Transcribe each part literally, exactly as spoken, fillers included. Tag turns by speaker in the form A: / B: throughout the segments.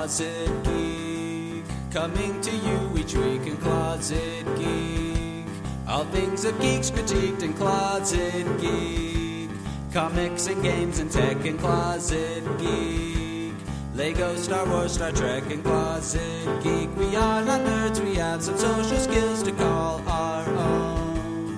A: Closet Geek, coming to you each week in Closet Geek. All things of geeks critiqued in Closet Geek. Comics and games and tech in Closet Geek. Lego, Star Wars, Star Trek in Closet Geek. We are not nerds, we have some social skills to call our own.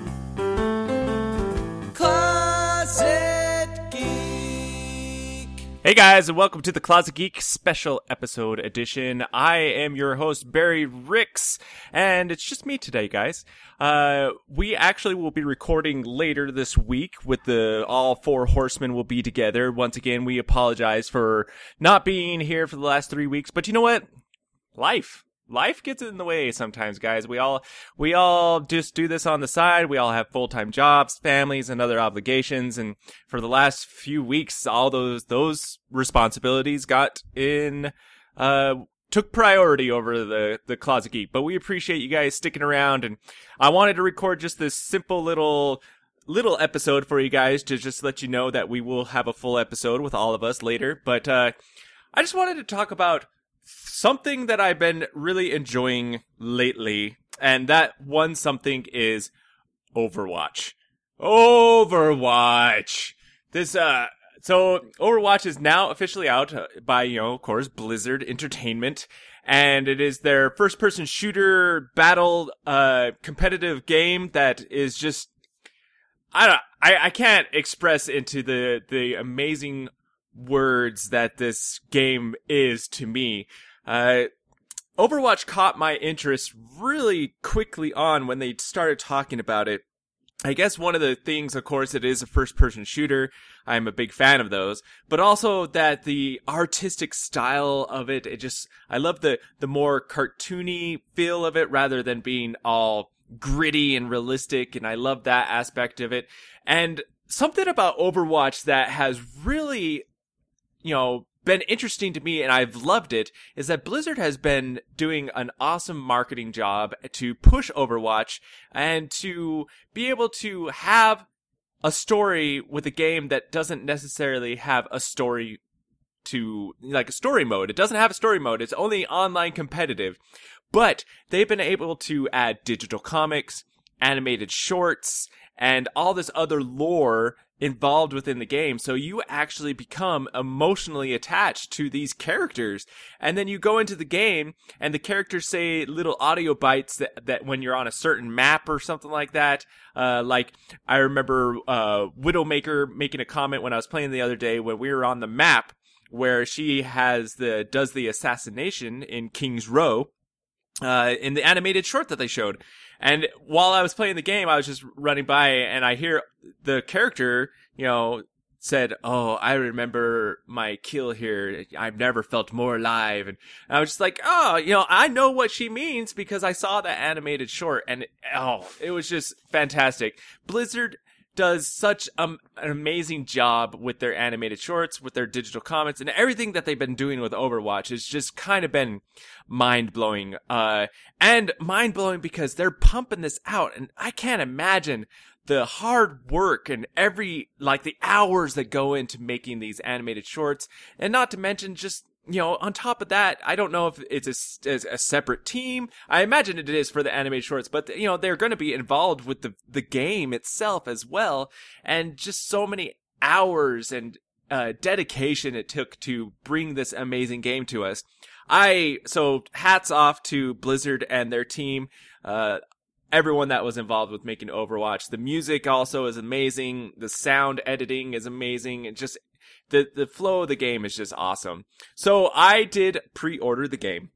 A: Closet Geek!
B: Hey guys, and welcome to the Closet Geek Special Episode Edition. I am your host, Barry Ricks, and it's just me today, guys. Uh, we actually will be recording later this week with the all four horsemen will be together. Once again, we apologize for not being here for the last three weeks, but you know what? Life. Life gets in the way sometimes, guys. We all, we all just do this on the side. We all have full-time jobs, families, and other obligations. And for the last few weeks, all those, those responsibilities got in, uh, took priority over the, the Closet Geek. But we appreciate you guys sticking around. And I wanted to record just this simple little, little episode for you guys to just let you know that we will have a full episode with all of us later. But, uh, I just wanted to talk about something that I've been really enjoying lately, and that one something is Overwatch. Overwatch! This, uh, so Overwatch is now officially out by, you know, of course, Blizzard Entertainment, and it is their first-person shooter battle, uh, competitive game that is just, I don't, I, I can't express into the, the amazing words that this game is to me. Uh, Overwatch caught my interest really quickly on when they started talking about it. I guess one of the things, of course, it is a first-person shooter. I'm a big fan of those. But also that the artistic style of it, it just, I love the, the more cartoony feel of it rather than being all gritty and realistic, and I love that aspect of it. And something about Overwatch that has really, you know, been interesting to me, and I've loved it, is that Blizzard has been doing an awesome marketing job to push Overwatch and to be able to have a story with a game that doesn't necessarily have a story to, like a story mode. It doesn't have a story mode. It's only online competitive. But they've been able to add digital comics, animated shorts, and all this other lore involved within the game, so you actually become emotionally attached to these characters. And then you go into the game, and the characters say little audio bites that, that when you're on a certain map or something like that. Uh, like, I remember uh, Widowmaker making a comment when I was playing the other day when we were on the map, where she has the does the assassination in King's Row, uh, in the animated short that they showed. And while I was playing the game, I was just running by, and I hear the character, you know, said, "Oh, I remember my kill here. I've never felt more alive." And I was just like, "Oh, you know, I know what she means because I saw that animated short." And it, oh, it was just fantastic. Blizzard does such um, an amazing job with their animated shorts, with their digital comics, and everything that they've been doing with Overwatch has just kind of been mind-blowing. Uh, and mind-blowing because they're pumping this out, and I can't imagine the hard work and every, like, the hours that go into making these animated shorts, and not to mention just, you know, on top of that, I don't know if it's a, a separate team. I imagine it is for the animated shorts, but, you know, they're going to be involved with the, the game itself as well. And just so many hours and uh, dedication it took to bring this amazing game to us. I, so hats off to Blizzard and their team. Uh, everyone that was involved with making Overwatch. The music also is amazing. The sound editing is amazing. And just The the flow of the game is just awesome. So I did pre-order the game,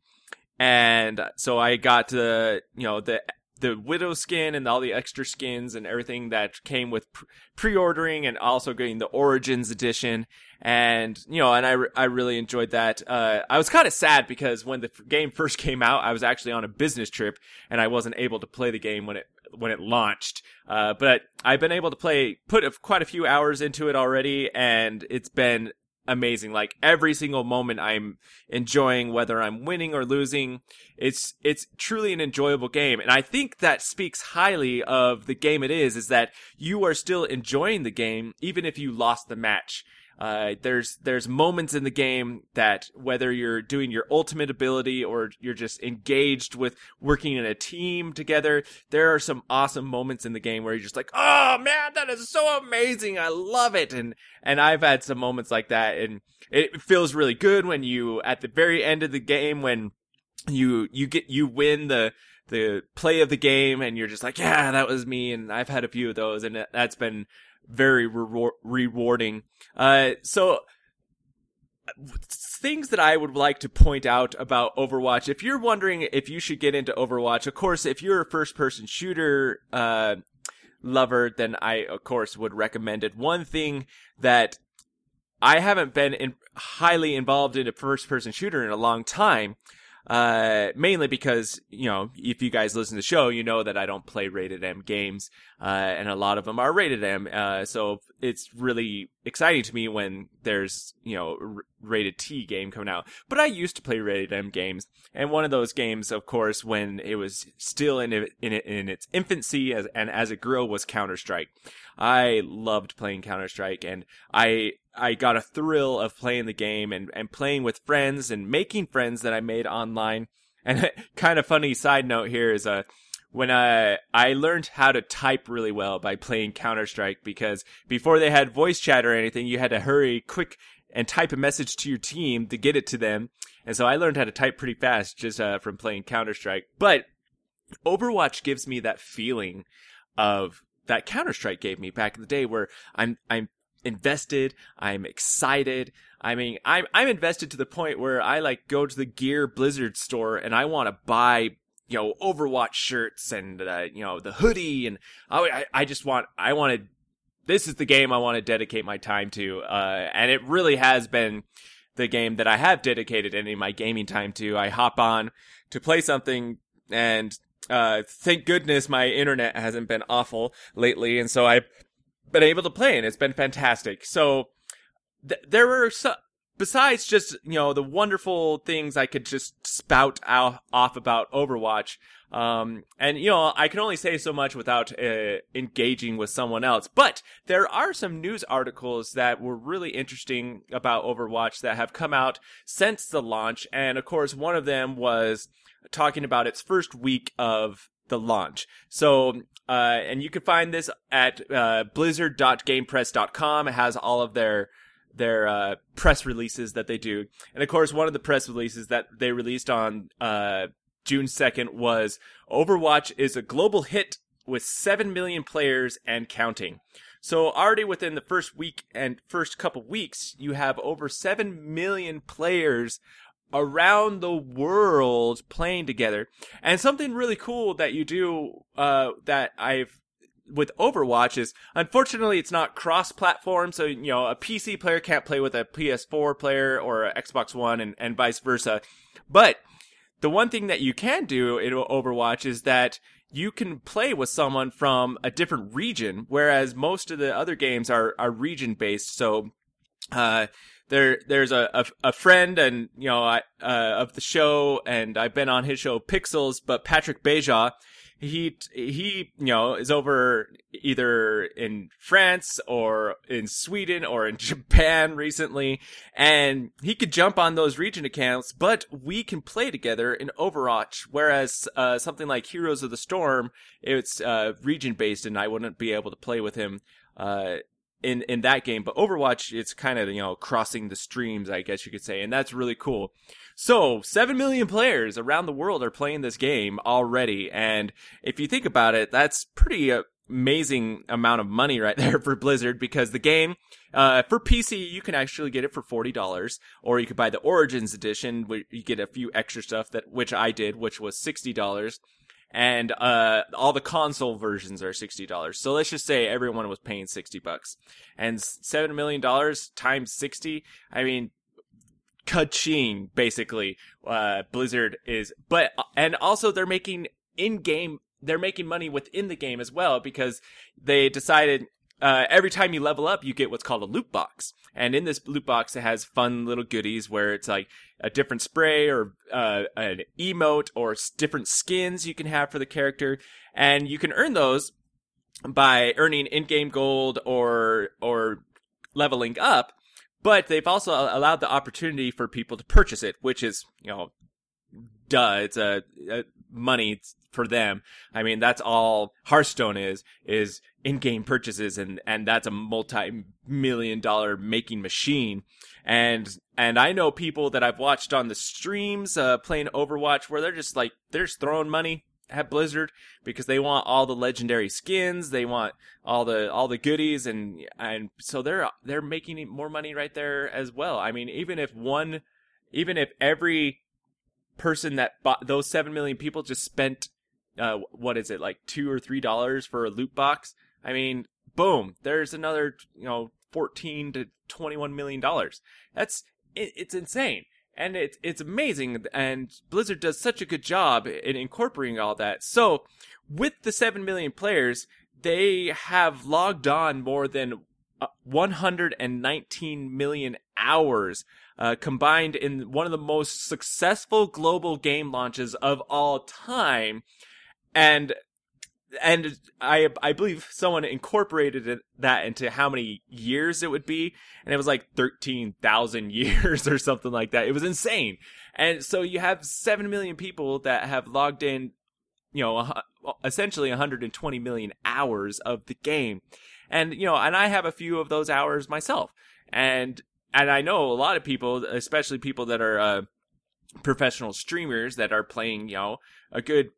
B: and so I got the you know the the Widow skin and all the extra skins and everything that came with pre-ordering, and also getting the Origins edition. And you know, and I I really enjoyed that. Uh, I was kind of sad because when the game first came out, I was actually on a business trip and I wasn't able to play the game when it when it launched. Uh, but I've been able to play, put a, quite a few hours into it already, and it's been amazing. Like, every single moment I'm enjoying, whether I'm winning or losing. It's, it's truly an enjoyable game. And I think that speaks highly of the game it is, is that you are still enjoying the game, even if you lost the match. Uh, there's there's moments in the game that whether you're doing your ultimate ability or you're just engaged with working in a team together, there are some awesome moments in the game where you're just like, oh man, that is so amazing, I love it. And and I've had some moments like that, and it feels really good when you at the very end of the game when you you get you win the the play of the game and you're just like, yeah, that was me. And I've had a few of those, and that's been very re- rewarding. Uh, so things that I would like to point out about Overwatch, if you're wondering if you should get into Overwatch, of course, if you're a first person shooter, uh, lover, then I, of course, would recommend it. One thing that I haven't been in, highly involved in a first person shooter in a long time, Uh, mainly because, you know, if you guys listen to the show, you know that I don't play rated M games, uh, and a lot of them are rated M, uh, so it's really exciting to me when there's, you know, r- rated T game coming out. But I used to play rated M games, and one of those games, of course, when it was still in it, in, it, in its infancy as, and as it grew, was Counter-Strike. I loved playing Counter-Strike, and I I got a thrill of playing the game and, and playing with friends and making friends that I made online. And kind of funny side note here is uh, when I, I learned how to type really well by playing Counter-Strike, because before they had voice chat or anything, you had to hurry quick and type a message to your team to get it to them. And so I learned how to type pretty fast just uh, from playing Counter-Strike. But Overwatch gives me that feeling of that Counter-Strike gave me back in the day, where I'm I'm invested, I'm excited. I mean, I'm I'm invested to the point where I like go to the Gear Blizzard store and I want to buy, you know, Overwatch shirts and uh, you know, the hoodie, and I I just want I want to. This is the game I want to dedicate my time to, uh, and it really has been the game that I have dedicated any of my gaming time to. I hop on to play something, and uh, thank goodness my internet hasn't been awful lately, and so I've been able to play, and it's been fantastic. So th- there were so- besides just, you know, the wonderful things I could just spout out off about Overwatch, um, and you know, I can only say so much without uh, engaging with someone else. But there are some news articles that were really interesting about Overwatch that have come out since the launch, and of course, one of them was talking about its first week of the launch. So, uh, and you can find this at uh, blizzard dot gamepress dot com. It has all of their their uh, press releases that they do. And of course, one of the press releases that they released on uh, June second was Overwatch is a global hit with seven million players and counting. So already within the first week and first couple weeks, you have over seven million players around the world playing together. And something really cool that you do, uh, that I've, with Overwatch is, unfortunately, it's not cross-platform, so, you know, a P C player can't play with a P S four player or an Xbox One, and, and vice versa. But the one thing that you can do in Overwatch is that you can play with someone from a different region, whereas most of the other games are, are region-based. So, uh, There, there's a, a, a friend, and you know, I, uh, of the show, and I've been on his show, Pixels. But Patrick Beja, he, he, you know, is over either in France or in Sweden or in Japan recently, and he could jump on those region accounts. But we can play together in Overwatch, whereas uh, something like Heroes of the Storm, it's uh, region based, and I wouldn't be able to play with him. Uh, in in that game. But Overwatch, it's kind of, you know, crossing the streams, I guess you could say, and that's really cool. So seven million players around the world are playing this game already, and if you think about it, that's pretty uh, amazing amount of money right there for Blizzard, because the game, uh, for P C, you can actually get it for forty dollars, or you could buy the Origins edition, where you get a few extra stuff, that which I did, which was sixty dollars. And, uh, all the console versions are sixty dollars. So let's just say everyone was paying sixty bucks. And seven million dollars times sixty, I mean, ka-ching, basically, uh, Blizzard is, but, and also they're making in-game, they're making money within the game as well, because they decided, uh, every time you level up, you get what's called a loot box. And in this loot box, it has fun little goodies where it's like a different spray or uh, an emote or different skins you can have for the character. And you can earn those by earning in-game gold or or leveling up. but they've also allowed the opportunity for people to purchase it, which is, you know, duh, it's a, a money for them. I mean, that's all Hearthstone is, is in-game purchases, and, and that's a multi-million dollar making machine. And, and I know people that I've watched on the streams, uh, playing Overwatch, where they're just like, they're just throwing money at Blizzard because they want all the legendary skins, they want all the all the goodies, and and so they're they're making more money right there as well. I mean, even if one, even if every person that bought those seven million people just spent, uh, what is it, like two or three dollars for a loot box? I mean, boom, there's another, you know, fourteen to twenty-one million dollars. That's it, it's insane. And it, it's amazing, and Blizzard does such a good job in incorporating all that. So, with the seven million players, they have logged on more than one hundred nineteen million hours uh, combined in one of the most successful global game launches of all time. And and I I believe someone incorporated it, that into how many years it would be, and it was like thirteen thousand years or something like that. It was insane. And so you have seven million people that have logged in, you know, essentially one hundred twenty million hours of the game. And, you know, and I have a few of those hours myself. And and I know a lot of people, especially people that are uh, professional streamers that are playing, you know, a good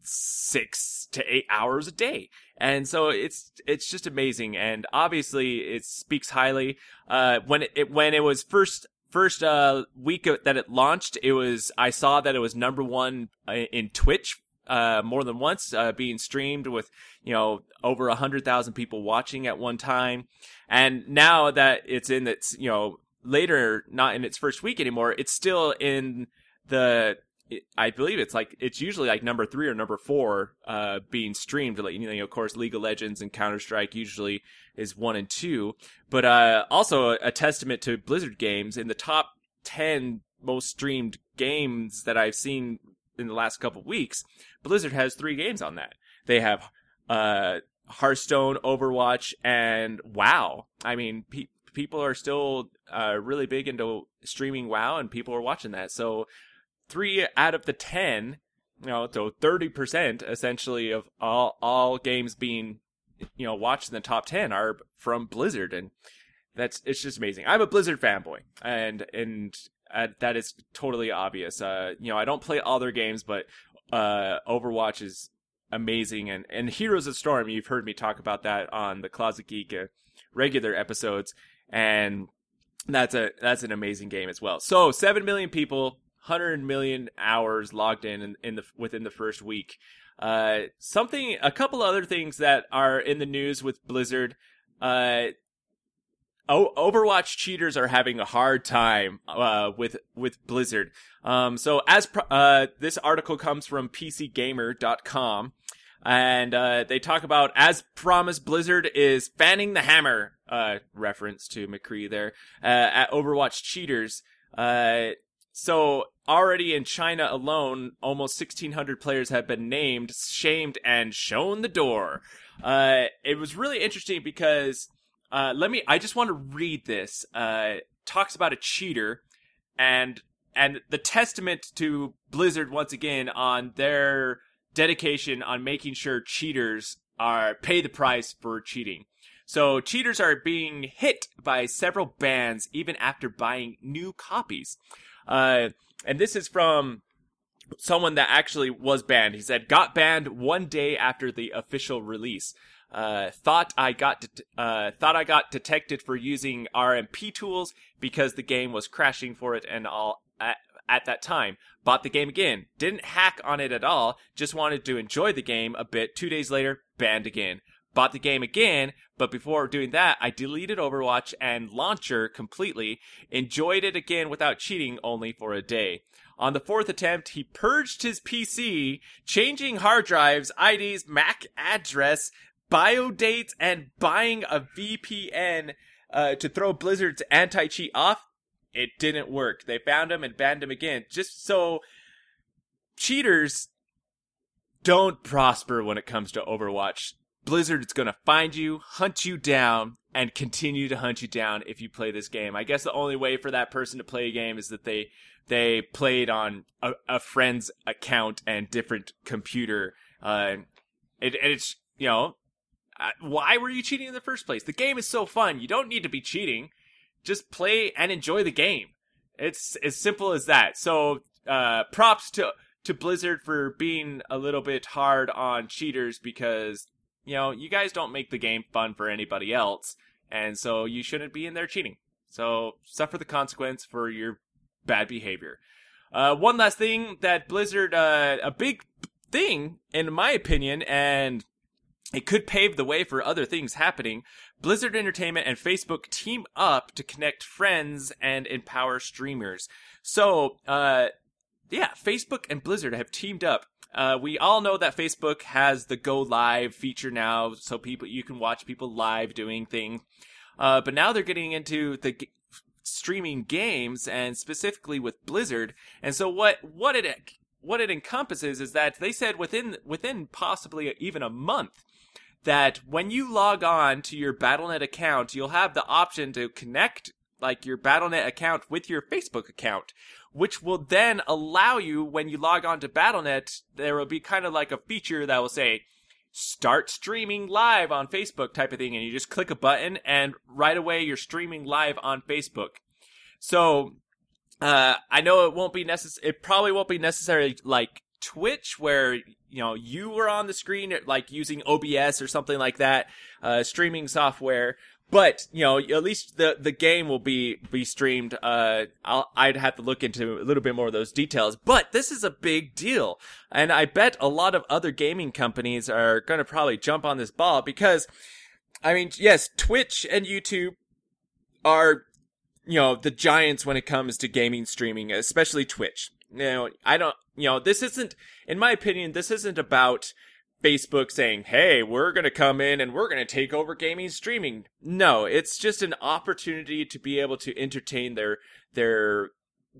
B: six to eight hours a day. And so it's it's just amazing, and obviously it speaks highly. Uh, when it, it when it was first first uh week that it launched, it was I saw that it was number one in Twitch uh more than once, uh, being streamed with, you know, over a hundred thousand people watching at one time. And now that it's in its, you know, later, not in its first week anymore, it's still in the It, I believe it's like, it's usually like number three or number four, uh, being streamed. Like, you know, of course, League of Legends and Counter-Strike usually is one and two, but, uh, also a, a testament to Blizzard games. In the top ten most streamed games that I've seen in the last couple of weeks, Blizzard has three games on that. They have, uh, Hearthstone, Overwatch, and WoW. I mean, pe- people are still, uh, really big into streaming WoW, and people are watching that. So, three out of the ten, you know, so thirty percent essentially of all, all games being, you know, watched in the top ten are from Blizzard. And that's, it's just amazing. I'm a Blizzard fanboy, and, and uh, that is totally obvious. Uh, you know, I don't play all their games, but, uh, Overwatch is amazing. And, and Heroes of Storm, you've heard me talk about that on the Closet Geek uh, regular episodes. And that's a, that's an amazing game as well. So seven million people, one hundred million hours logged in, in in the within the first week. Uh, something, a couple other things that are in the news with Blizzard. Uh, o- Overwatch cheaters are having a hard time uh, with with Blizzard. Um, so as pro- uh, this article comes from P C Gamer dot com, and uh, they talk about, as promised, Blizzard is fanning the hammer. Uh, reference to McCree there uh, at Overwatch cheaters. Uh, So already in China alone, almost sixteen hundred players have been named, shamed, and shown the door. Uh, it was really interesting because, uh, let me, I just want to read this. Uh, talks about a cheater and, and the testament to Blizzard once again on their dedication on making sure cheaters are, pay the price for cheating. So cheaters are being hit by several bans even after buying new copies. Uh, and this is from someone that actually was banned. He said, got banned one day after the official release. Uh, thought I got, det- uh, thought I got detected for using R M P tools because the game was crashing for it and all at, at that time. Bought the game again. Didn't hack on it at all. Just wanted to enjoy the game a bit. Two days later, banned again. Bought the game again, but before doing that, I deleted Overwatch and Launcher completely, enjoyed it again without cheating only for a day. On the fourth attempt, he purged his P C, changing hard drives, I Ds, M A C address, bio dates, and buying a V P N uh, to throw Blizzard's anti-cheat off. It didn't work. They found him and banned him again. Just so cheaters don't prosper when it comes to Overwatch. Blizzard is going to find you, hunt you down, and continue to hunt you down if you play this game. I guess the only way for that person to play a game is that they they played on a, a friend's account and different computer. Uh, it, and it's, you know, uh, why were you cheating in the first place? The game is so fun. You don't need to be cheating. Just play and enjoy the game. It's as simple as that. So uh, props to, to Blizzard for being a little bit hard on cheaters because, you know, you guys don't make the game fun for anybody else. And so you shouldn't be in there cheating. So suffer the consequence for your bad behavior. Uh, one last thing that Blizzard, uh, a big thing, in my opinion, and it could pave the way for other things happening. Blizzard Entertainment and Facebook team up to connect friends and empower streamers. So, uh, yeah, Facebook and Blizzard have teamed up. Uh, we all know that Facebook has the Go Live feature now, so people you can watch people live doing things. Uh, but now they're getting into the g- streaming games, and specifically with Blizzard. And so what what it what it encompasses is that they said within within possibly even a month that when you log on to your Battle dot net account, you'll have the option to connect like your Battle dot net account with your Facebook account, which will then allow you, when you log on to Battle dot net, there will be kind of like a feature that will say, start streaming live on Facebook type of thing. And you just click a button and right away you're streaming live on Facebook. So, uh, I know it won't be necessary, it probably won't be necessarily like Twitch where, you know, you were on the screen, like using O B S or something like that, uh, streaming software. But, you know, at least the, the game will be, be streamed. Uh, I'll, I'd have to look into a little bit more of those details. But this is a big deal. And I bet a lot of other gaming companies are going to probably jump on this ball because, I mean, yes, Twitch and YouTube are, you know, the giants when it comes to gaming streaming, especially Twitch. You know, I don't, you know, this isn't, in my opinion, this isn't about Facebook saying, hey, we're going to come in and we're going to take over gaming streaming. No, it's just an opportunity to be able to entertain their, their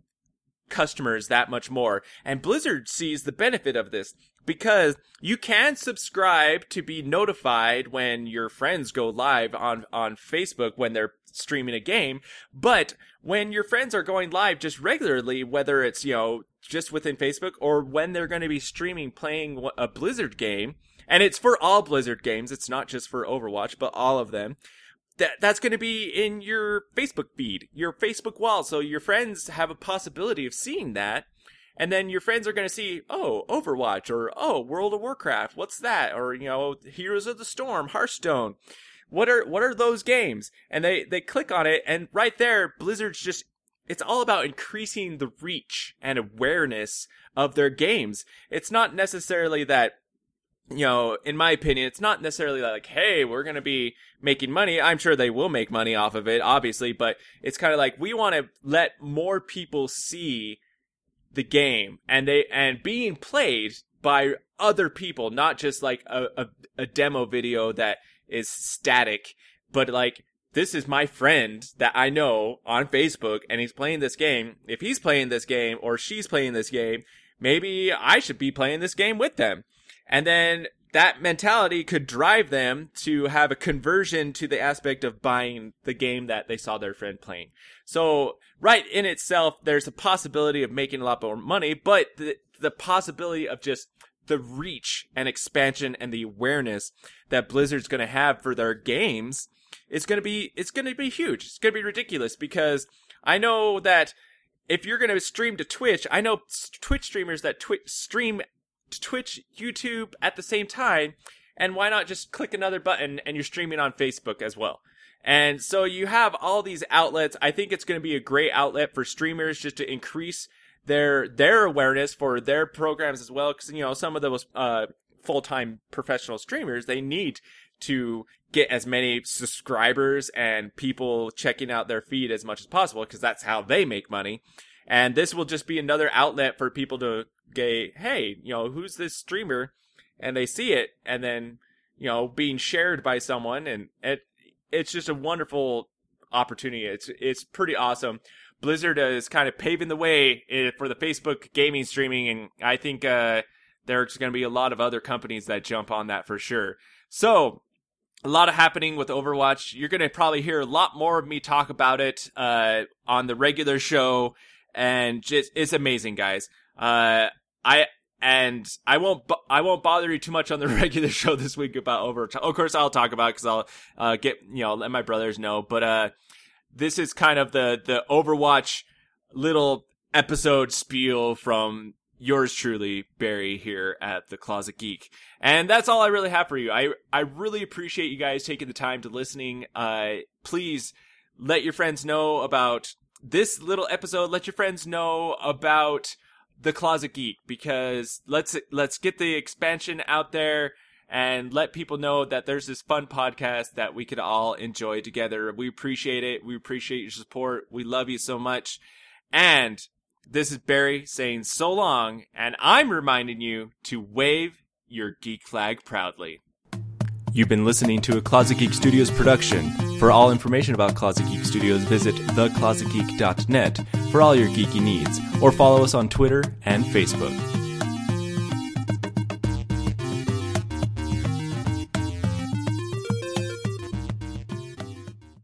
B: customers that much more. And Blizzard sees the benefit of this because you can subscribe to be notified when your friends go live on, on Facebook when they're streaming a game. But when your friends are going live just regularly, whether it's, you know, just within Facebook or when they're going to be streaming playing a Blizzard game, and it's for all Blizzard games, it's not just for Overwatch, but all of them, that that's going to be in your Facebook feed, your Facebook wall. So your friends have a possibility of seeing that. And then your friends are going to see, oh, Overwatch, or, oh, World of Warcraft, what's that? Or, you know, Heroes of the Storm, Hearthstone. What are what are those games? And they, they click on it, and right there, Blizzard's just, it's all about increasing the reach and awareness of their games. It's not necessarily that, you know, in my opinion, it's not necessarily like, hey, we're going to be making money. I'm sure they will make money off of it, obviously, but it's kind of like we want to let more people see the game and they and being played by other people, not just like a, a, a demo video that is static, but like, this is my friend that I know on Facebook and he's playing this game. If he's playing this game or she's playing this game, maybe I should be playing this game with them. And then that mentality could drive them to have a conversion to the aspect of buying the game that they saw their friend playing. So right in itself, there's a possibility of making a lot more money, but the, the possibility of just the reach and expansion and the awareness that Blizzard's going to have for their games, it's going to be, it's going to be huge. It's going to be ridiculous because I know that if you're going to stream to Twitch, I know Twitch streamers that Twitch stream to Twitch, YouTube at the same time, and why not just click another button and you're streaming on Facebook as well. And so you have all these outlets. I think it's going to be a great outlet for streamers just to increase their their awareness for their programs as well, because, you know, some of those uh, full-time professional streamers, they need to get as many subscribers and people checking out their feed as much as possible, because that's how they make money. And this will just be another outlet for people to get, hey, you know, who's this streamer? And they see it, and then, you know, being shared by someone, and it it's just a wonderful opportunity. It's it's pretty awesome. Blizzard is kind of paving the way for the Facebook gaming streaming, and I think uh, there's going to be a lot of other companies that jump on that for sure. So, a lot of happening with Overwatch. You're going to probably hear a lot more of me talk about it uh, on the regular show, and just it's amazing, guys. Uh, I and I won't I won't bother you too much on the regular show this week about Overwatch. Of course, I'll talk about it because I'll uh, get you know let my brothers know. But uh, this is kind of the the Overwatch little episode spiel from yours truly, Barry, here at the Closet Geek. And that's all I really have for you. I I really appreciate you guys taking the time to listening. Uh, please let your friends know about this little episode. Let your friends know about the Closet Geek, because let's let's get the expansion out there and let people know that there's this fun podcast that we could all enjoy together. We appreciate it. We appreciate your support. We love you so much. And this is Barry saying so long, and I'm reminding you to wave your geek flag proudly. You've been listening to a Closet Geek Studios production. For all information about Closet Geek Studios, visit the closet geek dot net for all your geeky needs, or follow us on Twitter and Facebook.